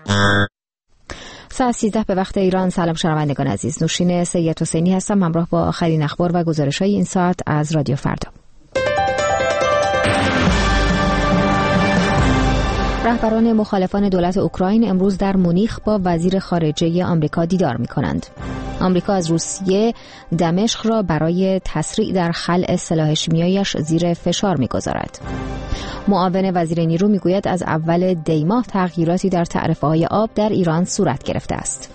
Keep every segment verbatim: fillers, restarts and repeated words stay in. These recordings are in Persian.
ساعت سیزده به وقت ایران. سلام شنوندگان عزیز، نوشین سید حسینی هستم همراه با آخرین اخبار و گزارش‌های این ساعت از رادیو فردا. رهبران مخالفان دولت اوکراین امروز در مونیخ با وزیر خارجه آمریکا دیدار می‌کنند. آمریکا از روسیه دمشق را برای تسریع در خلع سلاح شیمیایی‌اش زیر فشار می‌گذارد. معاون وزیر نیرو میگوید از اول دی ماه تغییراتی در تعرفه‌های آب در ایران صورت گرفته است.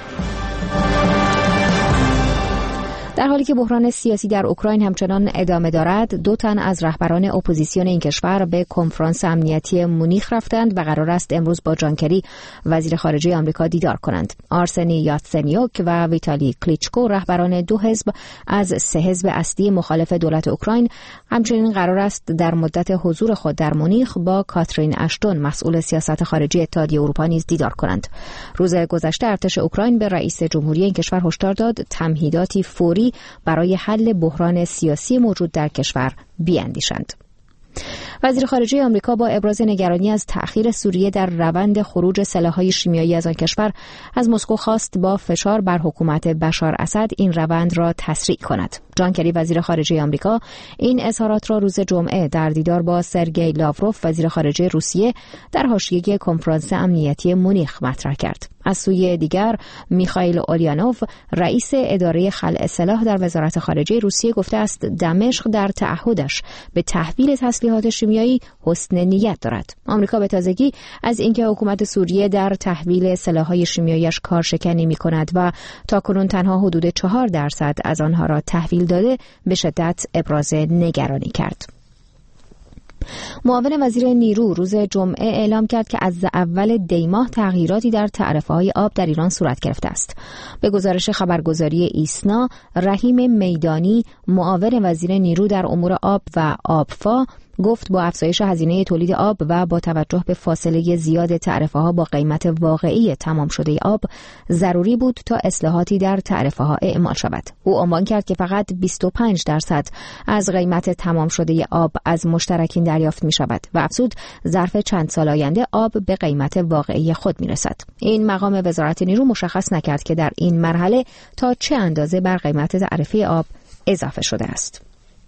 در حالی که بحران سیاسی در اوکراین همچنان ادامه دارد، دو تن از رهبران اپوزیسیون این کشور به کنفرانس امنیتی مونیخ رفتند و قرار است امروز با جان کری وزیر خارجه آمریکا دیدار کنند. آرسنی یاتسنیوک و ویتالی کلیچکو رهبران دو حزب از سه حزب اصلی مخالف دولت اوکراین همچنین قرار است در مدت حضور خود در مونیخ با کاترین اشتون مسئول سیاست خارجی اتحادیه اروپا نیز دیدار کنند. روز گذشته ارتش اوکراین به رئیس جمهوری این کشور هشدار داد تمهیداتی فوری برای حل بحران سیاسی موجود در کشور بیاندیشند. وزیر خارجه آمریکا با ابراز نگرانی از تأخیر سوریه در روند خروج سلاح‌های شیمیایی از آن کشور از مسکو خواست با فشار بر حکومت بشار اسد این روند را تسریع کند. جان کری وزیر خارجه آمریکا این اظهارات را روز جمعه در دیدار با سرگئی لاوروف وزیر خارجه روسیه در حاشیه کنفرانس امنیتی مونیخ مطرح کرد. از سوی دیگر میخائیل اولیانوف رئیس اداره خلع سلاح در وزارت خارجه روسیه گفته است دمشق در تعهدش به تحویل تسلیحات شیمیایی حسن نیت دارد. آمریکا به تازگی از اینکه حکومت سوریه در تحویل سلاح‌های شیمیایی‌اش کارشکنی می‌کند و تاکنون تنها حدود چهار درصد از آنها را تحویل داده به شدت ابراز نگرانی کرد. معاون وزیر نیرو روز جمعه اعلام کرد که از اول دی ماه تغییراتی در تعرفه‌های آب در ایران صورت گرفته است. به گزارش خبرگزاری ایسنا، رحیم میدانی معاون وزیر نیرو در امور آب و آبفا گفت با افزایش هزینه تولید آب و با توجه به فاصله زیاد تعرفه‌ها با قیمت واقعی تمام شده آب ضروری بود تا اصلاحاتی در تعرفه‌ها اعمال شود. او عنوان کرد که فقط بیست و پنج درصد از قیمت تمام شده آب از مشترکین دریافت می شود و افزود ظرف چند سال آینده آب به قیمت واقعی خود می رسد. این مقام وزارت نیرو مشخص نکرد که در این مرحله تا چه اندازه بر قیمت تعرفه آب اضافه شده است.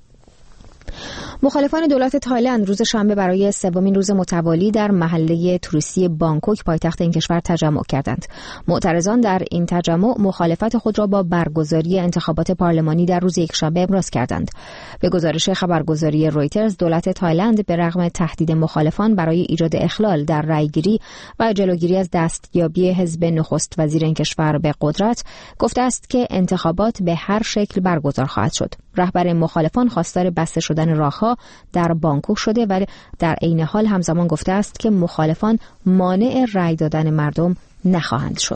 مخالفان دولت تایلند روز شنبه برای سومین روز متوالی در محله توریستی بانکوک پایتخت این کشور تجمع کردند. معترضان در این تجمع مخالفت خود را با برگزاری انتخابات پارلمانی در روز یکشنبه ابراز کردند. به گزارش خبرگزاری رویترز، دولت تایلند به رغم تهدید مخالفان برای ایجاد اخلال در رأیگیری و جلوگیری از دستیابی حزب نخست وزیر این کشور به قدرت گفته است که انتخابات به هر شکل برگزار خواهد شد. رهبر مخالفان خواستار بسته شدن راهها در بانکوک شده و در عین حال همزمان گفته است که مخالفان مانع رأی دادن مردم نخواهند شد.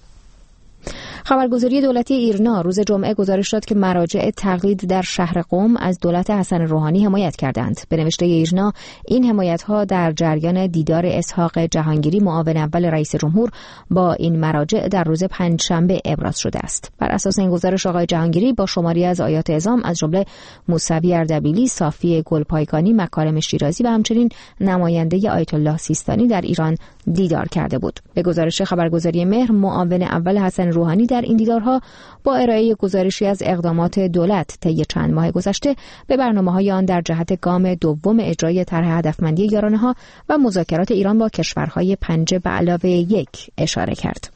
خبرگزاری دولتی ایرنا روز جمعه گزارش داد که مراجع تقلید در شهر قم از دولت حسن روحانی حمایت کردند. به نوشته ایرنا، این حمایت‌ها در جریان دیدار اسحاق جهانگیری معاون اول رئیس جمهور با این مراجع در روز پنجشنبه ابراز شده است. بر اساس این گزارش آقای جهانگیری با شماری از آیات اعظام از جمله موسوی اردبیلی، صافی گلپایگانی، مکارم شیرازی و همچنین نماینده آیت الله سیستانی در ایران دیدار کرده بود. به گزارش خبرگزاری مهر، معاون اول حسن روحانی در این دیدارها با ارائه گزارشی از اقدامات دولت طی چند ماه گذشته به برنامه‌های آن در جهت گام دوم اجرای طرح هدفمندی یارانه‌ها و مذاکرات ایران با کشورهای پنج به علاوه یک اشاره کرد.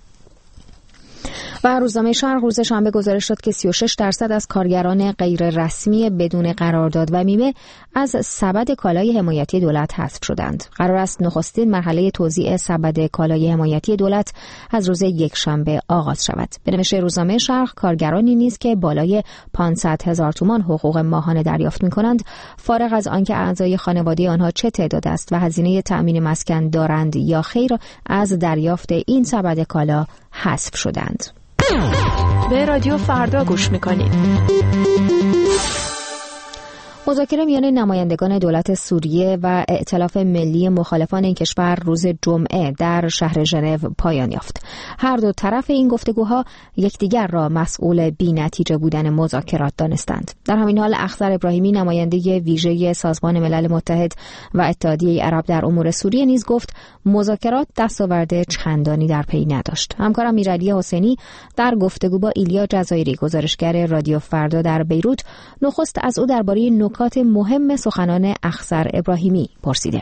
و روزنامه شرق روز شنبه گزارش داد که سی و شش درصد از کارگران غیر رسمی بدون قرارداد و بیمه از سبد کالای حمایتی دولت حذف شدند. قرار است نخستین مرحله توزیع سبد کالای حمایتی دولت از روز یکشنبه آغاز شود. به نوشته روزنامه شرق، کارگرانی نیز که بالای پانصد هزار تومان حقوق ماهانه دریافت می‌کنند، فارغ از آنکه اعضای خانواده آنها چه تعداد است و هزینه تأمین مسکن دارند یا خیر، از دریافت این سبد کالا حذف شدند. به رادیو فردا گوش میکنید. مذاکره میان نمایندگان دولت سوریه و ائتلاف ملی مخالفان این کشور روز جمعه در شهر ژنو پایان یافت. هر دو طرف این گفتگوها یکدیگر را مسئول بی‌نتیجه بودن مذاکرات دانستند. در همین حال اخضر ابراهیمی نماینده ویژه سازمان ملل متحد و اتحادیه عرب در امور سوریه نیز گفت مذاکرات دستاورد چندانی در پی نداشت. همکارم امیرعلی حسینی در گفتگو با ایلیا جزایری گزارشگر رادیو فردا در بیروت نخست از او درباره نکات مهم سخنان اخضر ابراهیمی پرسیده.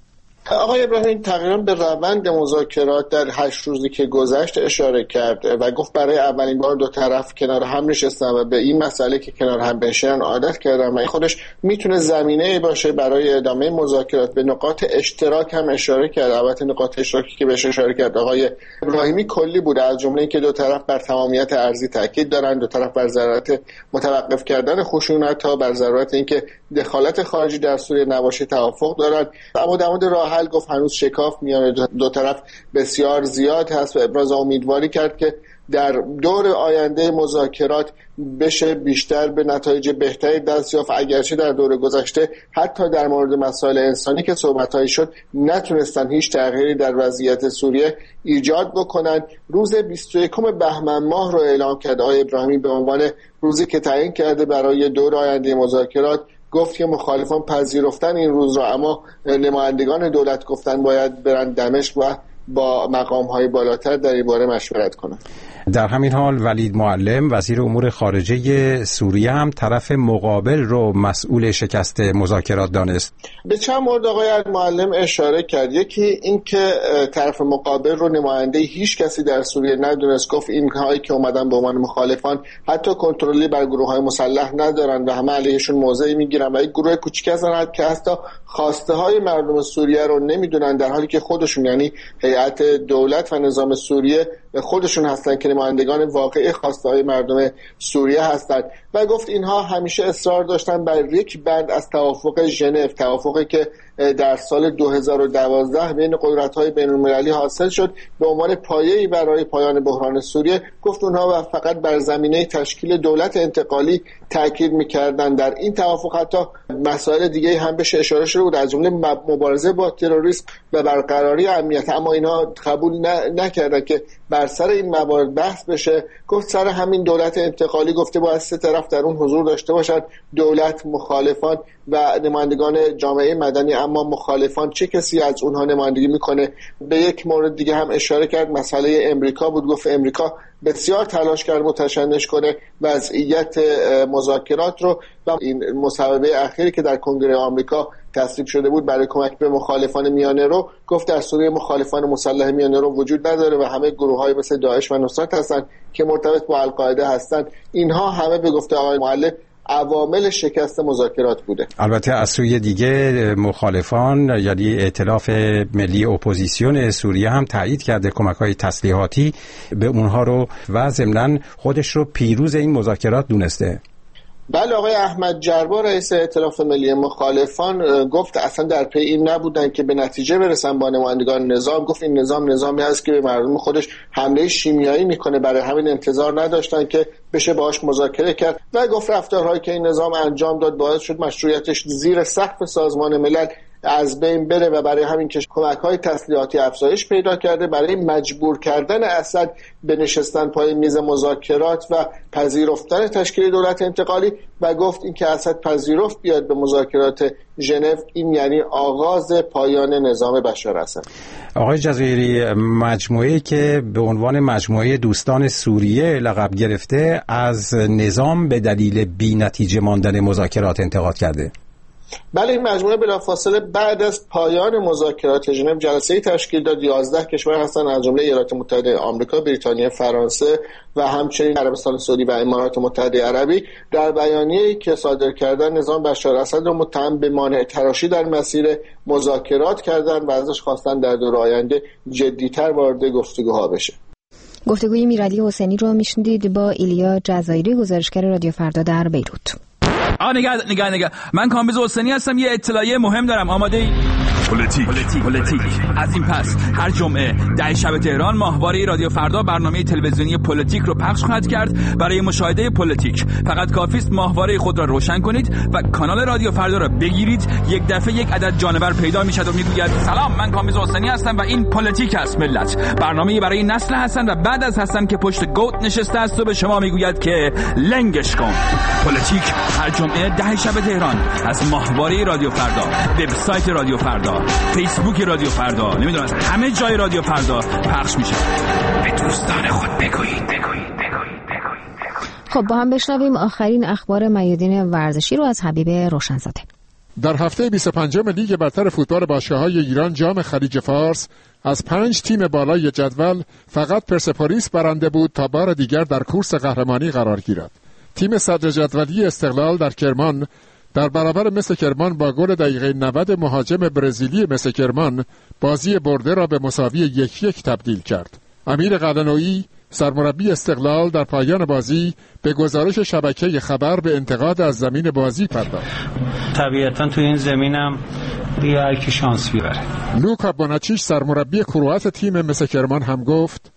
آقای ابراهیمی تقریبا به روند مذاکرات در هشت روزی که گذشت اشاره کرد و گفت برای اولین بار دو طرف کنار هم نشستن و به این مسئله که کنار هم بنشینن عادت کردن و این خودش میتونه زمینه باشه برای ادامه مذاکرات. به نقاط اشتراک هم اشاره کرد. البته نقاط اشتراکی که بهش اشاره کرد آقای ابراهیمی کلی بود، از جمله اینکه دو طرف بر تمامیت ارضی تاکید دارن، دو طرف بر ضرورت متوقف کردن خشونت‌ها، بر ضرورت اینکه دخالت خارجی در سوریه نباشه توافق دارن. اما در مورد راه حل گفت هنوز شکاف میان دو طرف بسیار زیاد هست و ابراز امیدواری کرد که در دور آینده مذاکرات بشه بیشتر به نتایج بهتری دست یافت. اگرچه در دور گذشته حتی در مورد مسائل انسانی که صحبت‌هایی شد نتونستن هیچ تغییری در وضعیت سوریه ایجاد بکنن. روز بیست و یکم بهمن ماه رو اعلام کرد آقای ابراهیمی به عنوان روزی که تعیین کرده برای دور آینده مذاکرات. گفت که مخالفان پذیرفتن این روز را، اما نمایندگان دولت گفتن باید برن دمشق و با مقام‌های بالاتر در این باره مشورت کنند. در همین حال ولید معلم وزیر امور خارجه سوریه هم طرف مقابل رو مسئول شکست مذاکرات دانست. به چند مورد آقای معلم اشاره کرد. یکی این که طرف مقابل رو نماینده هیچ کسی در سوریه ندونست. گفت اینهایی که اومدن به عنوان مخالفان حتی کنترلی بر گروه‌های مسلح ندارن و همه علیهشون موضعی میگیرن و یک گروه کوچیک هستن که حتی خواسته های مردم سوریه رو نمیدونن، در حالی که خودشون یعنی هیئت دولت و نظام سوریه خودشون هستن که نمایندگان واقعی خواسته های مردم سوریه هستند. و گفت اینها همیشه اصرار داشتن بر یک بند از توافق ژنو، توافقی که در سال دو هزار و دوازده بین قدرت‌های بین‌المللی حاصل شد به عنوان پایه‌ای برای پایان بحران سوریه. گفت اونها فقط بر زمینه تشکیل دولت انتقالی تاکید می‌کردند. در این توافق حتی مسائل دیگه هم بهش اشاره شده بود، از جمله مبارزه با تروریسم و برقراری امنیت، اما اینا قبول نکردن که بر سر این موارد بحث بشه. گفت سر همین دولت انتقالی گفته باید سه طرف در اون حضور داشته باشند، دولت، مخالفان و نمایندگان جامعه مدنی. اما مخالفان چه کسی از اونها نمایندگی میکنه؟ به یک مورد دیگه هم اشاره کرد، مسئله امریکا بود. گفت امریکا بسیار تلاش کرد متشنج کنه وضعیت مذاکرات رو و این مصوبه اخیری که در کنگره آمریکا تصویب شده بود برای کمک به مخالفان میانه رو، گفت در سوریه مخالفان مسلح میانه رو وجود نداره و همه گروه‌های مثل داعش و نصرت هستن که مرتبط با القاعده هستن. اینها همه به گفته آقای معلم عوامل شکست مذاکرات بوده. البته از سوی دیگه مخالفان یعنی ائتلاف ملی اپوزیسیون سوریه هم تایید کرده کمک‌های تسلیحاتی به اونها رو و ضمناً خودش رو پیروز این مذاکرات دونسته. بله، آقای احمد جربا رئیس ائتلاف ملی مخالفان گفت اصلا در پی این نبودن که به نتیجه برسن با نمایندگان نظام. گفت این نظام نظامی هست که به مردم خودش حمله شیمیایی میکنه، برای همین انتظار نداشتن که بشه باهاش مذاکره کرد و گفت رفتارهایی که این نظام انجام داد باعث شد مشروعیتش زیر سقف سازمان ملل از بین بره و برای همین که کمک‌های تسلیحاتی افزایش پیدا کرده. برای مجبور کردن اسد به نشستن پای میز مذاکرات و پذیرفتن تشکیل دولت انتقالی و گفت این که اسد پذیرفت بیاد به مذاکرات ژنو این یعنی آغاز پایان نظام بشار اسد. آقای جزایری، مجموعه‌ای که به عنوان مجموعه دوستان سوریه لقب گرفته از نظام به دلیل بی‌نتیجه ماندن مذاکرات انتقاد کرده. بله، این مجموعه بلافاصله بعد از پایان مذاکرات ژنو جلسه‌ای تشکیل داد. یازده کشور هستن از جمله ایالات متحده آمریکا، بریتانیا، فرانسه و همچنین عربستان سعودی و امارات متحده عربی در بیانیه‌ای که صادر کردن نظام بشار اسد را متهم به مانع تراشی در مسیر مذاکرات کردن و ازش خواستن در دور آینده جدی‌تر وارد گفتگوها بشه. گفتگوی امیرعلی حسینی رو میشنیدید با ایلیا جزایری گزارشگر رادیو فردا در بیروت. آ نگاه نگاه نگاه من کامبیز حسینی هستم، یه اطلاعیه مهم دارم. آماده ای؟ پلیتیک پلیتیک از این پس هر جمعه ده شب تهران ماهواره رادیو فردا برنامه تلویزیونی پلیتیک رو پخش خواهد کرد. برای مشاهده پلیتیک فقط کافی است ماهواره خود را روشن کنید و کانال رادیو فردا را بگیرید. یک دفعه یک عدد جانور پیدا میشد و میگوید سلام، من کامیز حسینی هستم و این پلیتیک است ملت، برنامه‌ای برای نسل حسن و بعد از حسن که پشت گوت نشسته است و به شما میگوید که لنگش کن. پلیتیک هر جمعه ده شب تهران از ماهواره رادیو فردا، وبسایت رادیو فردا، فیسبوک رادیو فردا، نمیدونم از همه جای رادیو فردا پخش میشه. به دوستان خود بگویید بگویید بگویید. خب با هم بشنویم آخرین اخبار میادین ورزشی رو از حبیب روشنزاده. در هفته بیست و پنجم لیگ برتر فوتبال باشگاه‌های ایران جام خلیج فارس از پنج تیم بالای جدول فقط پرسپولیس برنده بود تا بار دیگر در کورس قهرمانی قرار گیرد. تیم صدر جدولی استقلال در کرمان در برابر مس کرمان با گل دقیقه نود مهاجم برزیلی مس کرمان بازی برده را به مساوی یک یک تبدیل کرد. امیر قلعه‌نویی سرمربی استقلال در پایان بازی به گزارش شبکه خبر به انتقاد از زمین بازی پرداخت. طبیعتاً تو این زمینم دیگه هر کی شانس بیاره. لوکا بوناچیش سرمربی کروات تیم مس کرمان هم گفت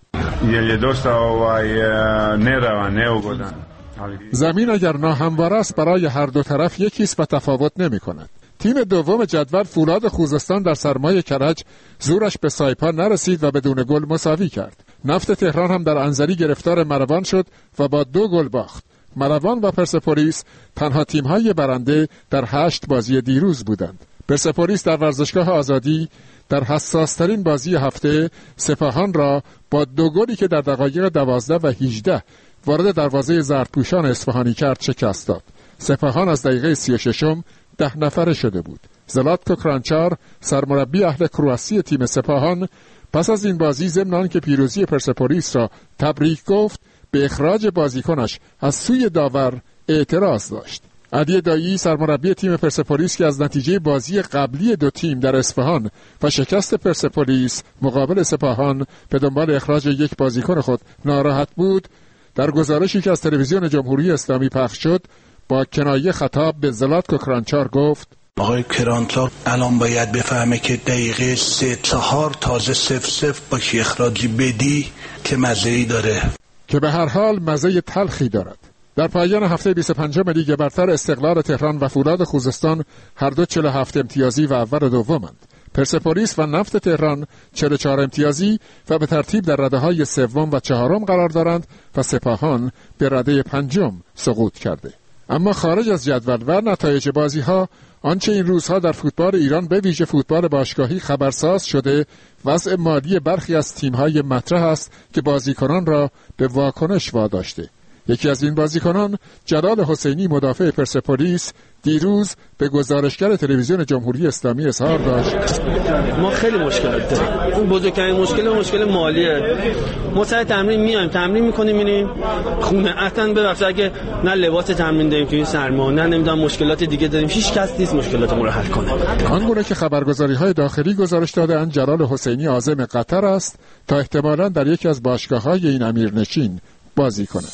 زمین اگر ناهموار است برای هر دو طرف یکیست و تفاوت نمی کند. تیم دوم جدول فولاد خوزستان در سرمای کرج زورش به سایپا نرسید و بدون گل مساوی کرد. نفت تهران هم در انزلی گرفتار مروان شد و با دو گل باخت. مروان و پرسپولیس تنها تیم‌های برنده در هشت بازی دیروز بودند. پرسپولیس در ورزشگاه آزادی در حساس‌ترین بازی هفته سپاهان را با دو گلی که در دقایق دوازده و هجده وارد دروازه زردپوشان اصفهانی کرد شکست داد. سپاهان از دقیقه سی و ششم ده نفره شده بود. زلاتکو کرانچار سرمربی اهل کرواسی تیم سپاهان پس از این بازی ضمن آنکه پیروزی پرسپولیس را تبریک گفت، به اخراج بازیکنش از سوی داور اعتراض داشت. علی دایی سرمربی تیم پرسپولیس که از نتیجه بازی قبلی دو تیم در اصفهان و شکست پرسپولیس مقابل سپاهان به دنبال اخراج یک بازیکن خود ناراحت بود، در گزارشی که از تلویزیون جمهوری اسلامی پخش شد با کنایه خطاب به زلاتکو کرانچار گفت آقای کرانچار الان باید بفهمه که دقیقه سه چهار تازه سف سف با کی اخراجی بدی که مزه‌ای داره، که به هر حال مزه تلخی دارد. در پایان هفته بیست و پنجم لیگ برتر استقلال تهران و فولاد خوزستان هر دو چهل و هفت امتیازی و اول و دومند. پرسپولیس و نفت تهران چهل و چهار امتیازی و به ترتیب در رده‌های سوم و چهارم قرار دارند و سپاهان به رده پنجم سقوط کرده. اما خارج از جدول و نتایج بازی‌ها، آنچه این روزها در فوتبال ایران به ویژه فوتبال باشگاهی خبرساز شده، وضع مالی برخی از تیم‌های مطرح است که بازیکنان را به واکنش واداشته. یکی از این بازیکنان جلال حسینی مدافع پرسپولیس دیروز به گزارشگر تلویزیون جمهوری اسلامی اظهار داشت ما خیلی مشکلات داریم. اون بزرگترین مشکل مشکل مالیه. ما سر تمرین میایم تمرین میکنیم میریم خونه اصلا ببخشید اگه نه لباس تمرین داریم تو این سرما، نه نمیدونم مشکلات دیگه داریم، هیچ کس نیست مشکلاتمون رو حل کنه. آنگونه که خبرگزاری‌های داخلی گزارش داده‌اند جلال حسینی عازم قطر است تا احتمالاً در یکی از باشگاه‌های این امیرنشین بازی کند.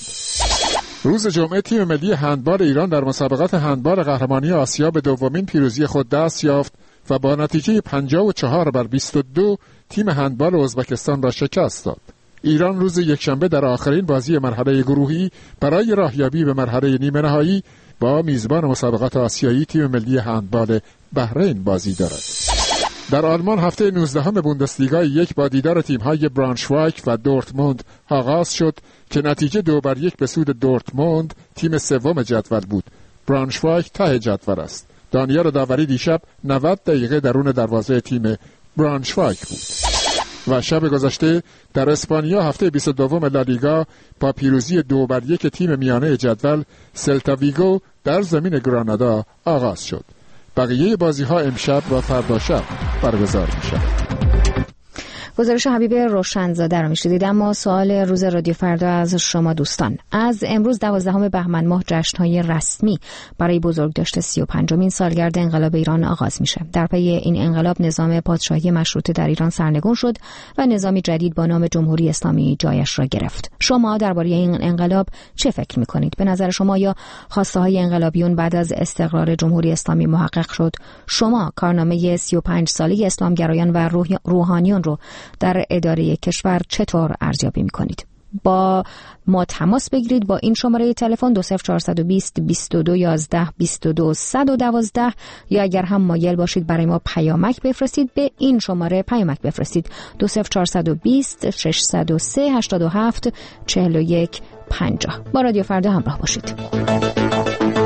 روز جمعه تیم ملی هندبال ایران در مسابقات هندبال قهرمانی آسیا به دومین پیروزی خود دست یافت و با نتیجه پنجاه و چهار بر بیست و دو تیم هندبال ازبکستان را شکست داد. ایران روز یکشنبه در آخرین بازی مرحله گروهی برای راهیابی به مرحله نیمه نهایی با میزبان مسابقات آسیایی تیم ملی هندبال بحرین بازی دارد. در آلمان هفته نوزدهم بوندسلیگا یک با دیدار تیم‌های برانشوایک و دورتموند آغاز شد که نتیجه دو بر یک به سود دورتموند تیم سوم جدول بود. برانشوایک ته جدول است. دانیال داوری دیشب نود دقیقه درون دروازه تیم برانشوایک بود. و شب گذشته در اسپانیا هفته بیست و دو لالیگا با پیروزی دو بر یک تیم میانه جدول سلتا ویگو در زمین گرانادا آغاز شد. بقیه بازی ها امشب و فردا شب برگزار می شود. گزارش حبیب روشنزاده رو میشنیدید. اما سوال روز رادیو فردا از شما دوستان: از امروز دوازدهم بهمن ماه جشن‌های رسمی برای بزرگداشت سی و پنجمین سالگرد انقلاب ایران آغاز میشه. در پی این انقلاب نظام پادشاهی مشروطه در ایران سرنگون شد و نظامی جدید با نام جمهوری اسلامی جایش را گرفت. شما درباره این انقلاب چه فکر می‌کنید؟ به نظر شما یا خواسته‌های انقلابیون بعد از استقرار جمهوری اسلامی محقق شد؟ شما کارنامه سی و پنج ساله اسلامگرایان و روحانیون رو در اداره کشور چطور ارزیابی می‌کنید؟ با ما تماس بگیرید با این شماره تلفن دو صفر چهارصد و بیست بیست و دو یازده بیست و دو صد و دوازده، یا اگر هم مایل باشید برای ما پیامک بفرستید به این شماره پیامک بفرستید دو صفر چهارصد و بیست ششصد و سه هشتاد و هفت چهل و یک پنجاه. با رادیو فردا همراه باشید.